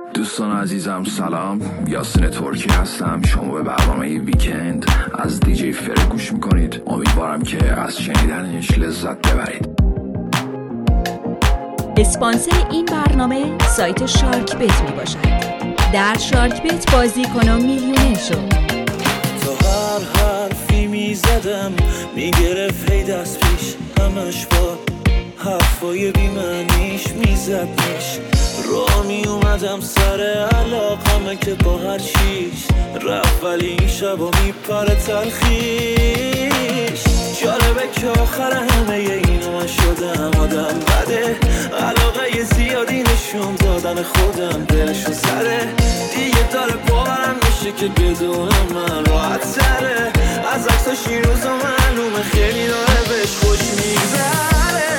دوستان عزیزم سلام، یاسین ترکی هستم. شما به برنامه ویکند از دیجی فر گوش میکنید. امیدوارم که از شنیدنش لذت ببرید. اسپانسر این برنامه سایت شارک بت می باشد. در شارک بت بازیکنان میلیونر شد. تا هر حرفی می زدم می گرفت هی دست پیش، همش با حرفای بی معنیش می زدنش. راه می اومدم سر علاقمه که با هر چیش رفت، ولی این شبا می پره تلخیش. جالبه که آخر همه اینو من شدم آدم بده، علاقه زیادی نشون دادن خودم دلشو زده. دیگه داره باورم میشه که بدون من راحت تره. از عکساش این روزا معلومه خیلی داره بهش خوش میگذره.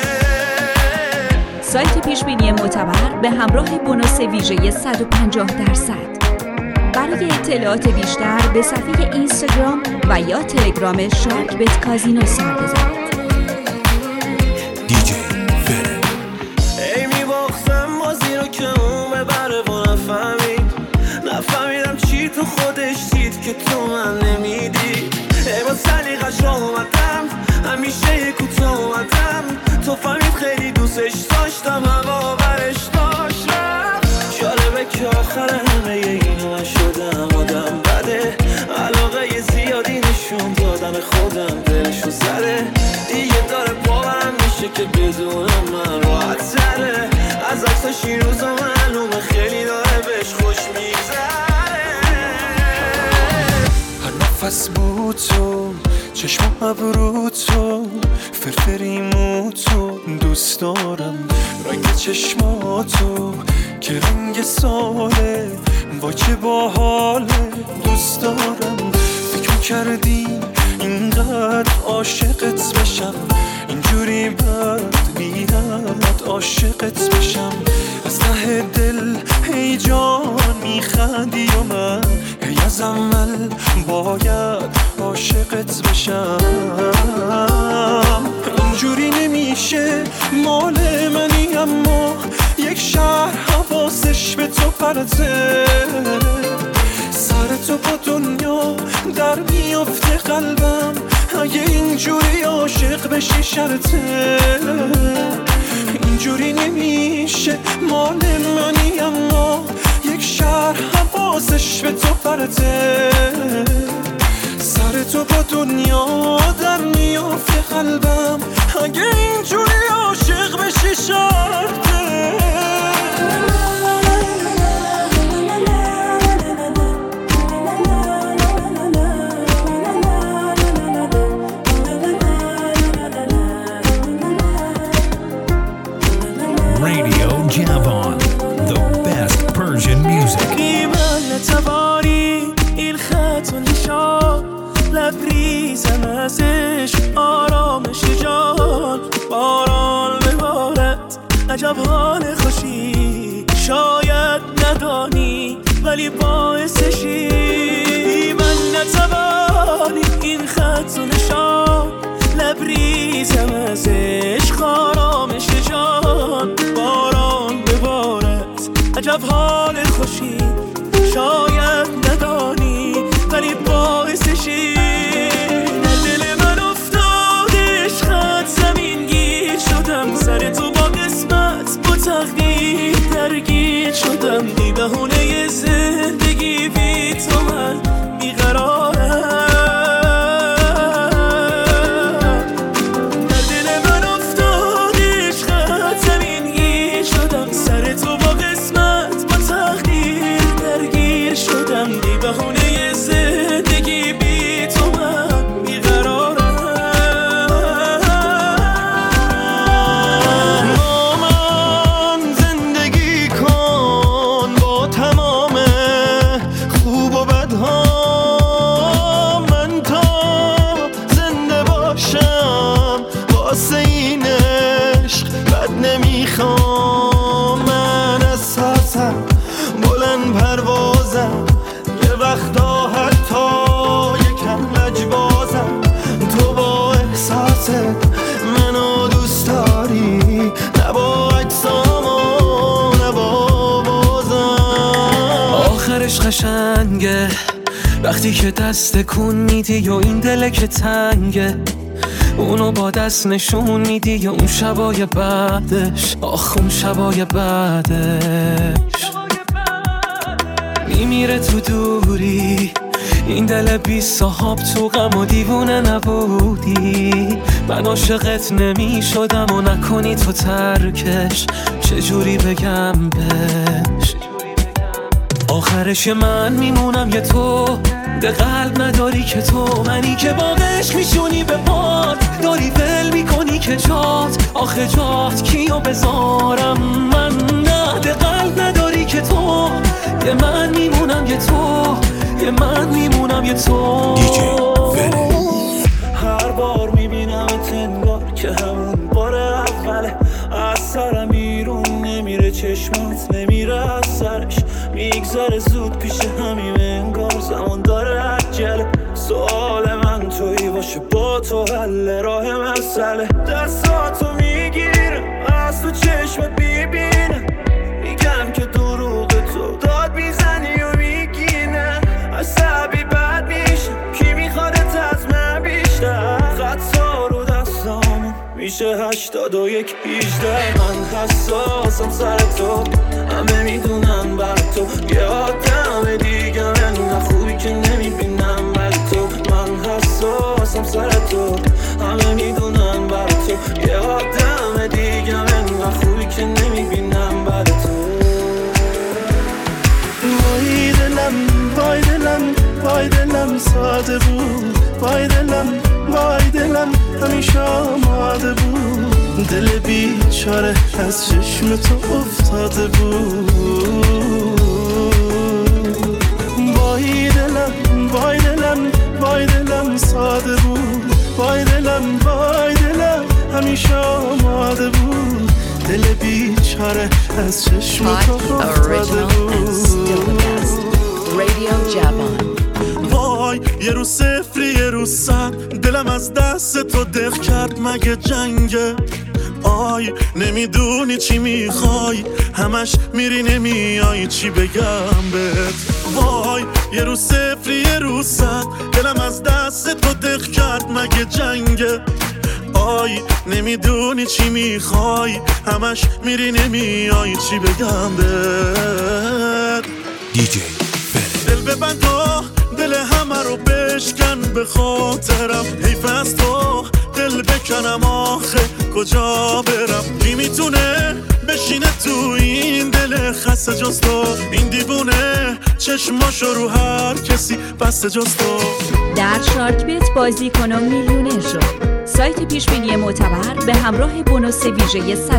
سایت پیشبینی معتبر به همراه بونوس ویژه 150%. برای اطلاعات بیشتر به صفحه اینستاگرام و یا تلگرام شارک بت کازینو سر بزنید. دیجی فره ای میباختم بازی رو که اون ببره و نفهمیدم چی تو خودش دید که تو من نمیدی. ای با سلیقش راه اومدم، همیشه یه کوتاه اومدم. تو فهمید خیلی دوستش داشتم، هوا برش داشتم. جالبه که آخر همه اینو من شدم آدم بده، علاقه زیادی نشون دادن خودم دلشو زده. دیگه داره باورم میشه که بدون من راحت تره. از عکساش این روزا معلومه خیلی داره بهش خوش میگذره. هر نفس بود تو، چشم ابرو تو، فرفری تو دوست دارم. رنگ چشماتو که رنگ ساله، با که با حاله دوست دارم. فکر کردی اینقدر عاشقت بشم، اینجوری بد بیاد عاشقت بشم. از ته دل هی جان میخندی و من هی از اول باید عاشقت بشم. اینجوری نمیشه مال منی، اما یک شهر حواسش به تو پرته. سر تو با دنیا در میافته قلبم، اگه اینجوری عاشق بشی شرطه. اینجوری نمیشه مال منی، اما یک شهر حواسش به تو پرته. سر تو با دنیا در میافته قلبم، اگه اینجوری عاشق بشی شرطه. Radio Javon, the best Persian music. نتوانی این خط و نشان، لبریزم ازش آرامش جان. باران ببارد عجب حال خوشی، شاید ندانی ولی باعثشی. من نتوانی این خط و نشان، لبریزم ازش آرامش جان. باران ببارد عجب حال خوشی، شاید ندانی ولی باعثشی. در دل من افتاد عشقت زمین گیر شدم، سر تو با قسمت با تقدیر درگیر شدم. بی بهونه زندگی بی تو من بیقرارم. در دل من افتاد عشقت زمین گیر شدم، سر تو با قسمت با تقدیر درگیر شدم. بی بهونه زندگی بی تو من بیقرارم. با من زندگی کن با تمام خوب و بدها، عشق قشنگه وقتی که دست کن میدی و این دل که تنگه اونو با دست نشون میدی یا اون شبای بعدش آخ اون شبای بعدش میمیره تو دوری این دل بی صاحب تو غم و دیوونه نبودی من عاشقت نمی شدم و نکنی تو ترکش چجوری بگم بهش آخرش من میمونم یه تو به قلب نداری که تو منی که با عشق میشونی به پات داری ول میکنی که جات آخه جات کیو بذارم من نه به قلب نداری که تو یه من میمونم یه تو یه من میمونم یه تو هر بار میبینمت انگار که همون بار اوله از سرم بیرون نمیره چشمات نمیره از سرش میگذره زود پیش همیم انگار زمان داره عجله سوال من تویی باشه با تو حل راه مسئله دستاتو میگیرم از تو چشمت میبینم میگم که دروغ تو داد میزنی و میگی نه عصبی بد میشم کی میخوادت از من بیشتر خطا رو دستامون میشه 81 18 من حساسم سر تو همه میدونم بر تو یه آدم دیگه من خوبی که نمیبینم بر تو من حساسم سر تو همه میدونم بر تو یه آدم دیگه من خوبی که نمیبینم بر تو وای دلم وای دلم وای دلم ساده بود وای دلم همیشه آماده بود دل بیچاره از چشم تو افتاده بود وای دلم ساده بود وای دلم همیشه آماده بود دل بیچاره از چشم تو افتاده بود Radio Javon. وای یه رو صفری یه رو صد دلم از دست تو دق کرد مگه جنگه آی نمیدونی چی میخوای همش میری نمیای چی بگم بهت وای یه رو صفری یه رو صد دلم از دست تو دق کرد مگه جنگه آی نمیدونی چی میخوای همش میری نمیای چی بگم بهت DJ دل ببند و دل همه رو بشکن به خاطرم حیف از تو دل بکنم آخه کجا برم کی میتونه بشینه تو این دل خسته جز تو این دیوونه چشماشو رو هر کسی بسته جز تو در شارک بیت بازیکنان میلیونر شد. سایت پیشبینی معتبر به همراه بونوس ویژه 150%.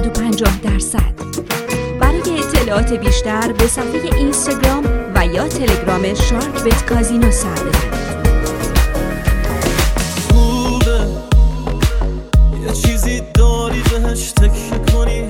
برای اطلاعات بیشتر به صفحه اینستاگرام و یا تلگرام شارک بیت کازینو سر بزنید. خوبه یه چیزی داری بهش تکیه کنی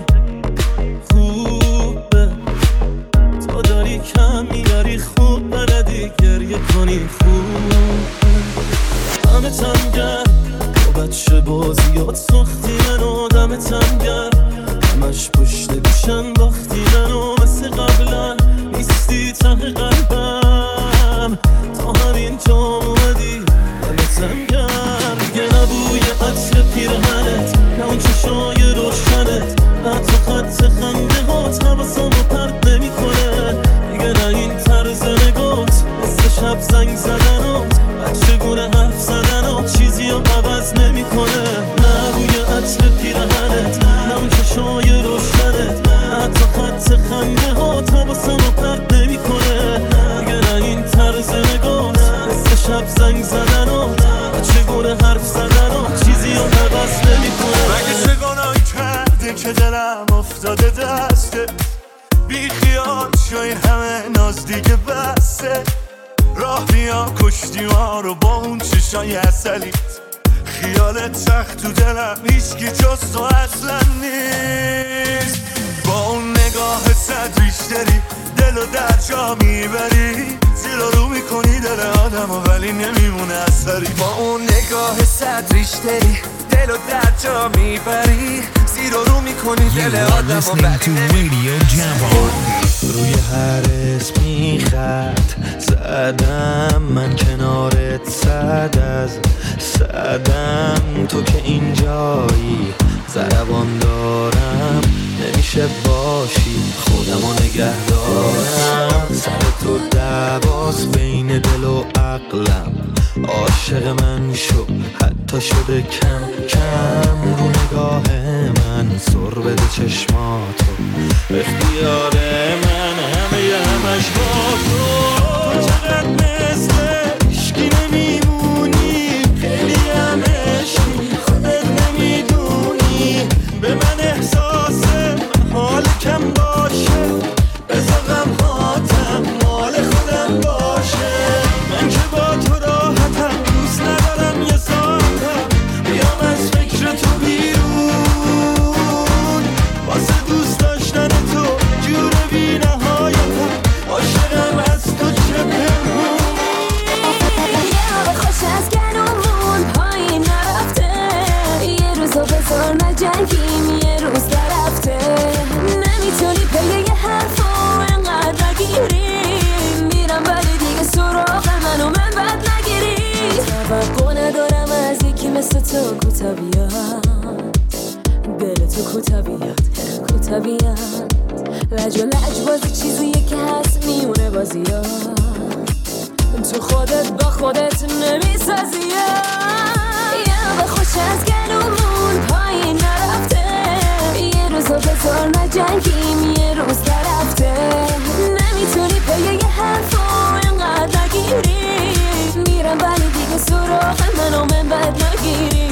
خوبه تو داری کم میاری خوب بلدی گریه کنی خوبه همه تنگر با بچه بازیات ساختی منو دم تنگر همش پشت گوشن باختی منو مثل قبلا نیستی ته قلبم تا همین جا اومدی دم تنگر دیگه نبوی عطر پیرهنت نه اون چشای روشنت حتی خط خنده هات حواسمو پرت نمی کنه دیگه نه این طرز نگات مثل شب زنگ زدنات چگونه حرف زدنات چیزی رو عوض نمی کنه نه بوی عطر پیرهنت نه اون چشای روشنت حتی خط خنده هات حواسمو پرت نمی کنه دیگه نه این طرز نگات مثل شب زنگ زدنات چگونه حرف زدنات چیزی رو عوض نمی کنه مگه چه گناهی کرده که دلم افتاده دسته بی خیال شای همه ناز دیگه بسته راه بیا کشتی ما رو با اون چشای عسلیت خیالت سخت تو دلم هیچکی جز تو اصلا نیست با اون نگاه صد ریشتری دلو در جا میبری زیر رو میکنی دل آدم ولی نمیمونه اثری با اون نگاه صد ریشتری دلو در جا میبری زیر رو میکنی دل آدم listening to Radio Javon. روی هر اسمی خط زدم، من کنارت صد از صدم. تو که اینجایی ضربان دارم، نمیشه باشی خودمو نگه دارم. سر تو دعواس بین دل و عقلم، عاشق من شو حتی شده کم کم. رو نگاه من سر بده چشماتو، اختیار من همش با تو. چقدر مثل عشقی نمیمونی، خیلی هم عشقی خودت نمیدونی. به من احساس حال کم باشه، بذار غمهاتم مال خودم باشه. من که با تو راحتم، دوست ندارم یه ساعتم بیام از فکر تو بیرون. واسه دوست داشتن تو جور بی نهایتم، عاشقم از تو چه پنهون. یه هوا خوش از گلومون پایین نرفته، یه روزو بذار نجنگیم یه روز نرفته. نمیتونی پی یه حرفو انقدر نگیری، میرم ولی دیگه سراغ منو من بد نگیری. توقع ندارم از یکی مثل تو کوتا بیاد، دل تو کوتا بیاد کوتا بیاد. لج و لج بازی چیزیه که هست میونه بازیات، تو خودت با خودت نمیسازی. یه هوا خوش از گلومون پایین نرفته، یه روزو بذار نجنگیم یه روز نرفته. نمیتونی پی یه حرفو انقدر نگیری، میرم ولی دیگه سراغ منو من بد نگیری.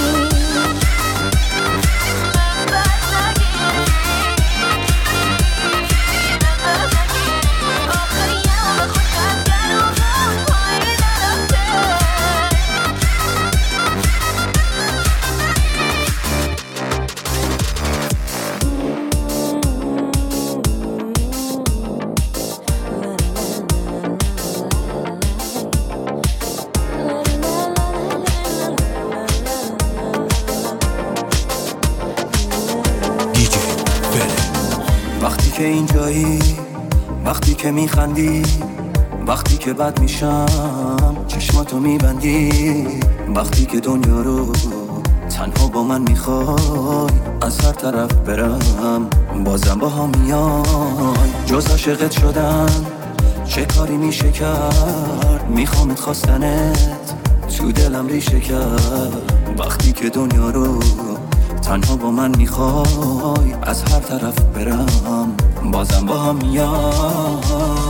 وقتی که اینجایی، وقتی که میخندی، وقتی که بد میشم چشماتو میبندی. وقتی که دنیا رو تنها با من میخوای، از هر طرف برم بازم با هم میای. جز عاشقت شدن چه کاری میشه کرد، میخوامت خواستنت تو دلم ریشه کرد. وقتی که دنیا رو تنها با من میخوای، از هر طرف برم بازم با هم میام.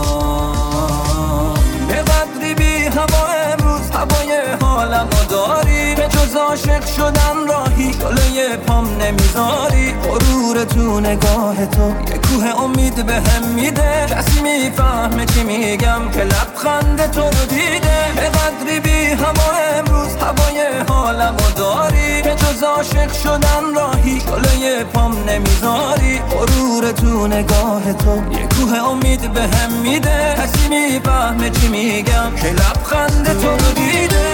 به قدری بی هوا امروز هوای حالمو داری، به جز عاشق شدن راهی جلوی پام نمیذاری. غرور تو نگاه تو یه کوه امید بهم میده، کسی میفهمه چی میگم که لبخند تو رو دیده. به قدری بی هوا امروز هوای حالمو داری، به جز عاشق شدن راهی جلوی پام نمیذاری. غرور تو نگاه تو یه کوه امید بهم میده، کسی میفهمه چی میگم که لبخند تو رو دیده.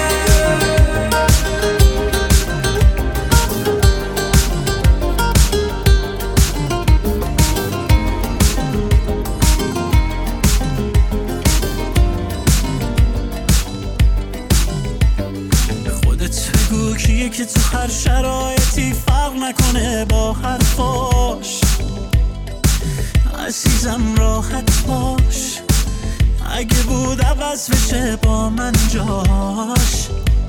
کیه که تو هر شرایطی فرق نکنه با حرفاش. عزیزم راحت باش، اگه بود عوض بشه با من جاش.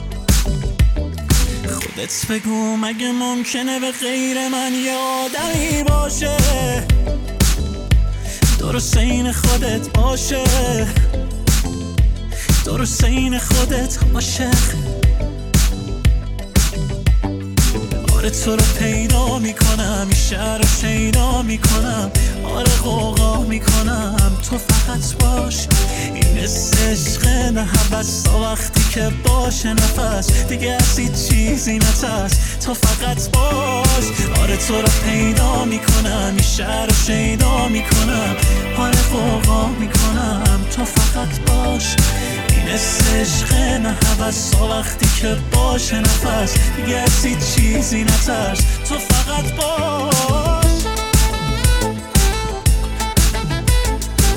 خودت بگو مگه ممکنه به غیر من یه آدمی باشه، درست این خودت باشه، درست این خودت باشه. تو رو پیدا میکنم، این شهر رو شیدا میکنم، آره غوغا میکنم. تو فقط باش، این عشق نه حوث تا وقتی که باشه نفس دیگه از هیچ چیزی نترس. تو فقط باش، آره تو رو پیدا میکنم، این شهر رو شیدا میکنم، آره غوغا میکنم. تو فقط باش، این عشق نه حوث تا وقتی که باشه نفس دیگه از هیچ چیزی نترس. تو فقط باش.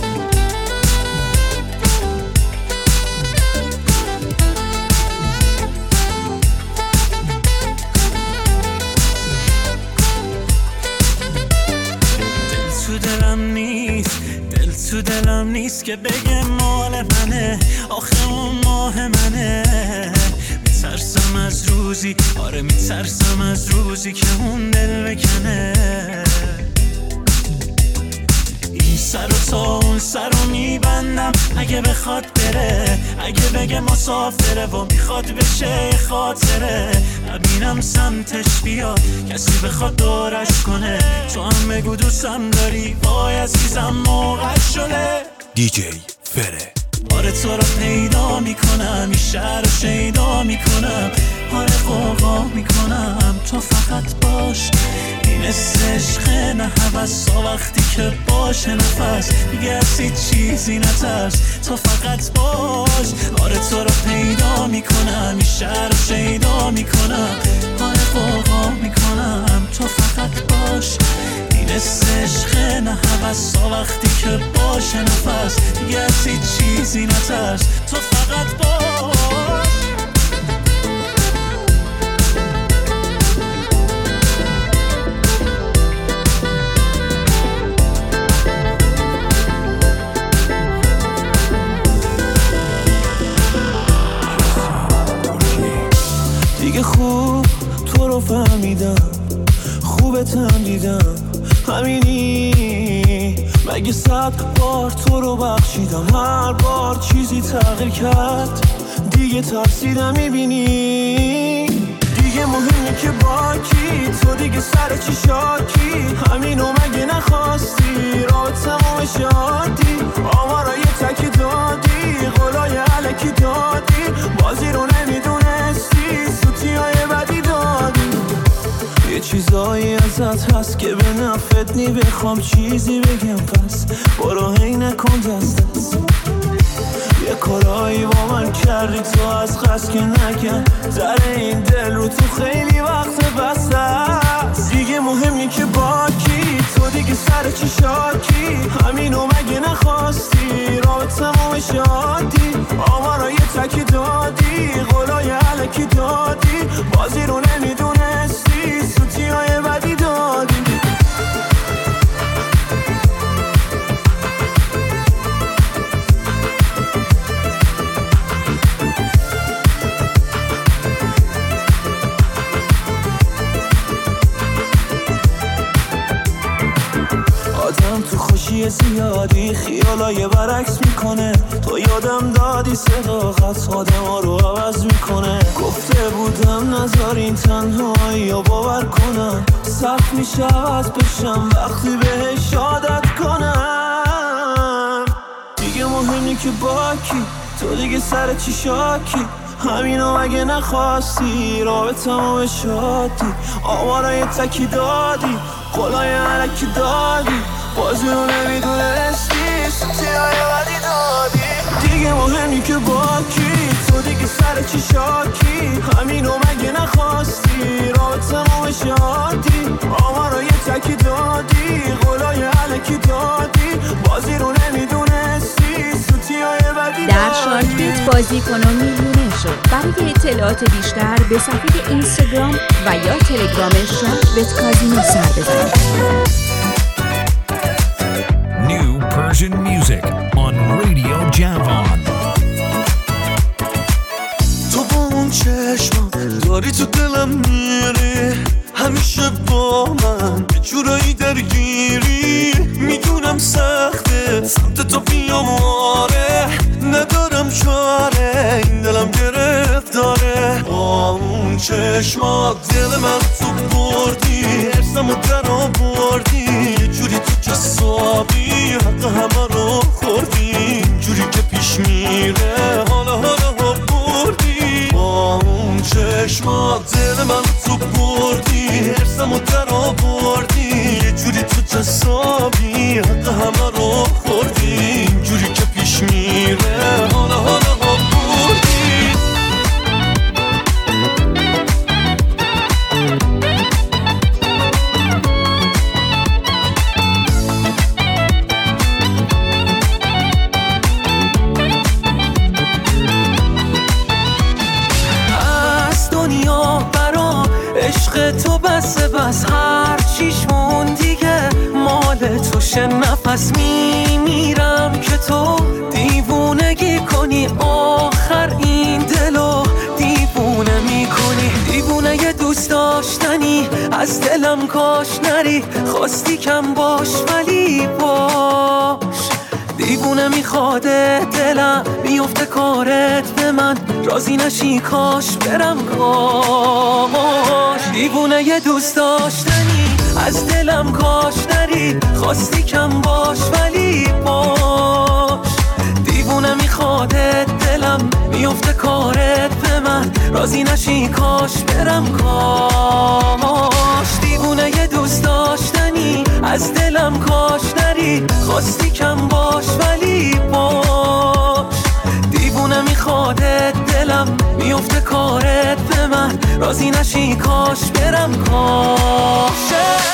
تو دلم نیست که بگه مال منه، آخه اون ماه منه. میترسم از روزی، آره میترسم از روزی که اون دل بکنه. این سر و تا اون سر رو میبندم اگه بخواد بره، اگه بگه مسافره و میخواد بشه خاطره. نبینم سمتش بیاد کسی بخواد دورش کنه، تو هم بگو دوستم داری، وای عزیزم موقع شده. دیجی فره. آره تو رو پیدا میکنم، این شهر رو شیدا میکنم، آره قوقا میکنم، تو فقط باش. این عشق نه هوسا، وقتی که باشه نفس دیگه از هیچ چیزی نترس، تو فقط باش. آره تو رو پیدا میکنم، این شهر رو شیدا میکنم، آره قوقا میکنم، تو فقط باش. این عشق نه هوسا، وقتی که باشه نفس دیگه از هیچ چیزی نترس، تو فقط باش. دیگه خوب تو رو فهمیدم، خوبتم دیدم، همینی. مگه 100 بار تو رو بخشیدم، هر بار چیزی تغییر کرد، دیگه ترسیدم میبینی. دیگه مهمی که با کی، تو دیگه سر چی شاکی، همینو مگه نخواستی، راه تموم شادی. آمارا یه تک دادی، قولای علکی دادی، بازی رو نمیدونستی، سوتیای بدی دادی. یه چیزایی ازت هست که به نفت نی، بخوام چیزی بگم پس برو هی نکن دست دست. یه کارایی با من کردی تو از قصد که نکن، در این دل رو تو خیلی وقت بست هست. دیگه مهمی که با کی، تو دیگه سر چی شاکی، همینو مگه نخواستی، راه تموم شادی. آمارا یه تک دادی، قولای علکی دادی، بازی رو نمیدونستی، سوتیای بدی دادی. آدم تو خوشی زیادی خیالای برعکس میکنه، تو یادم دادی صداقت آدم ها رو عوض میکنه. گفته بودم نذارین تنهایی رو باور کنم، سخت میشه عوض بشم وقتی بهش عادت کنم. دیگه مهمی که با کی، تو دیگه سر چی شاکی، همینو مگه نخواستی، راه تمام شادی. آمارا یه تکی دادی، قولای علکی دادی، بازی رو نمیدونستی، سوتیای بدی دادی. دیگه مهمی که با کی، تو دیگه سر چی شاکی، همینو مگه نخواستی، راه تمام شادی. آمارا یه تکی دادی، قولای علکی دادی، بازی رو نمیدونستی، سوتیای بدی دادی. در شارک بیت بازیکنان میلیونر شد. برای اطلاعات بیشتر به صفحه اینستاگرام و یا تلگرام شارک بیت کازینو سر بزنید. New Persian music on Radio Javon. تو با اون چشم داری تو دلم میری، همیشه با من یه جورایی درگیری. میدونم سخته سمت تو بیام، آره ندارم چاره، این دلم گرفتاره. با اون چشمات دل من تو بردی، ارسم و در آوردی، یه جوری تو جسابی حق همه رو خوردی. جوری که پیش میره حالا بردی، با اون چشمات دل من تو بردی، ارسم و در آوردی، یه جوری تو جسابی حق همه رو خوردی. جوری که پیش میره حالا بردی. جوش نفس میمیرم که تو دیوونگی کنی، آخر این دلو دیوونه میکنی. دیوونه یه دوست داشتنی از دلم کاش نری، خواستی کم باش ولی باش. دیوونه میخواده دلم بیفته کارت به من، راضی نشی کاش برم کاش. دیوونه یه دوست داشتنی از دلم کاش نری، خواستی کم باش ولی باش. دیوونه میخواده دلم بیفته کارت به من، راضی نشی کاش برم کاش. دیوونه یه دوست داشتنی از دلم کاش نری، خواستی کم باش ولی باش. دیوونه میخواده دلم بیفته کارت به من، راضی نشی کاش برم کاش.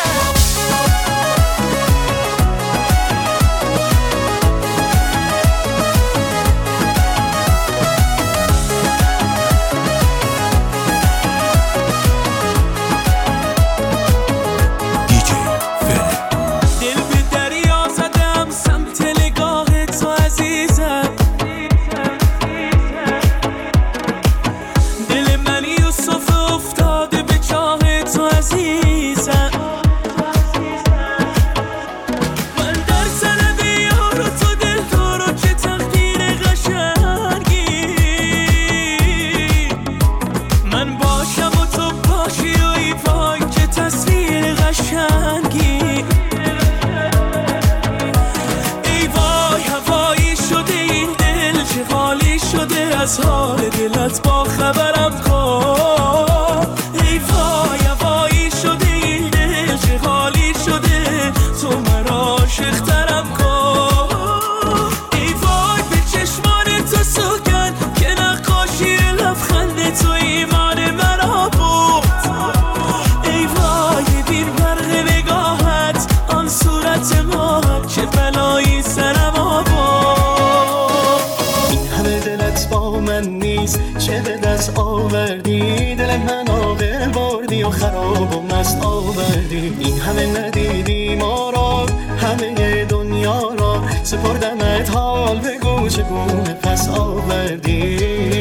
از حال دلت با خبرم کن. ای وای وای شده این دل چه حالی شده، تو مرا عاشق‌ترم کن. ای وای به چشمان تو سوگن که نقاشی لبخند تو ایمان مرا بود. ای وای دیر برق نگاهت آن صورت ماهت، چه بلایی سرم آورد. این همه دلت با من نیست، چه به دست آوردی؟ دل من آغل بردی و خراب و مست آوردی. این همه ندیدی ما را، همه دنیا را سپردمت، حال بگو چگونه پس آوردی.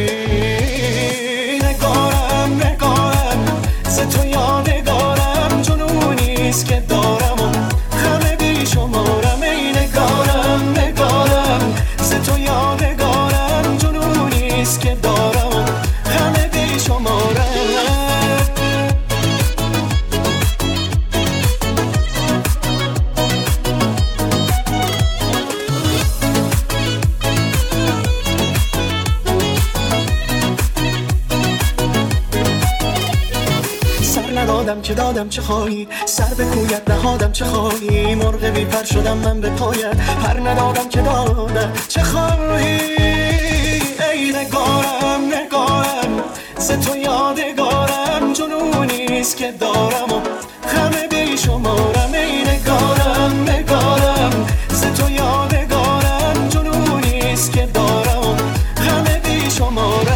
نگارم نگارم ز تو یادگارم، جنونیست که دارم و همه بی شمارم. ای نگارم نگارم ز تو یادگارم، جنونیست که دارم همه بی شمارم. سر ندادم که دادم چه خواهی، سر به کویت نهادم چه خواهی. مرغ بی پر شدم من به پایت، پر ندادم که دادم چه خواهی. ای نگارم نگارم ز تو یادگارم، جنونیست که دارم و همه بی شمارم. ای نگارم نگارم ز تو یادگارم، جنونیست که دارم و همه بی شمارم.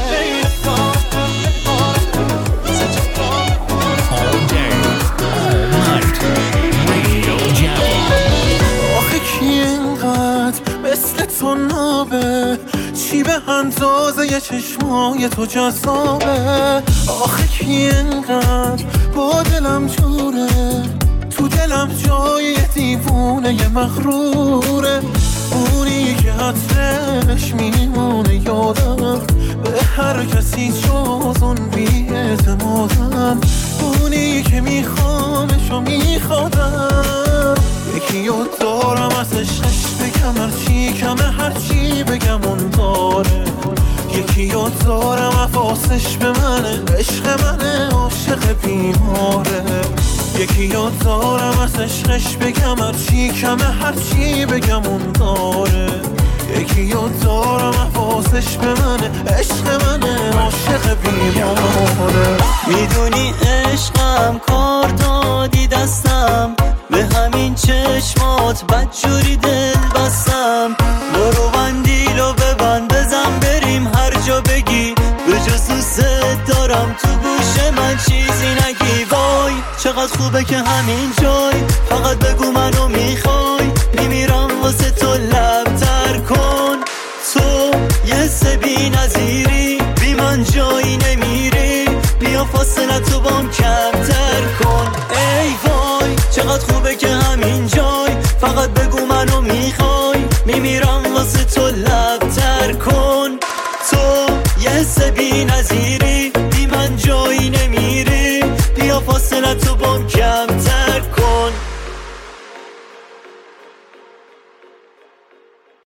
تو نابه چی به اندازه ی چشمای تو جذابه. آخه کی انقدر با دلم جوره، تو دلم جای دیوونه ی مغروره. اونی که عطرش میمونه یادم، به هر کسی جز اون بی اعتمادم. اونی که میخوامش و میخوادم، یکی رو دارم از عشقش بگم هرچی کمه، هرچی بگم اون داره. یکی رو دارم حواسش به منه، عشق منه عاشق بیماره. یکی رو دارم از عشقش بگم هرچی کمه، هرچی بگم اون داره. یکی رو دارم حواسش به منه، عشق منه عاشق بیماره. میدونی عشقم کار دادی دستم، به همین چشمات بدجوری دل بستم. برو بندیلو ببند بزن بریم هر جا بگی، به جز دوست دارم تو گوش من چیزی نگی. وای چقدر خوبه که همین جای، فقط بگو منو میخوای، میمیرم واسه تو لبتر کن. تو یه سبی نظیری بی من جایی نمیری، بیا فاصله تو بام کمتر کن. ای وای چقدر خوبه که همین جای، فقط بگو منو میخوای، میمیرم واسه تو لبتر کن. تو یه سبی نظیری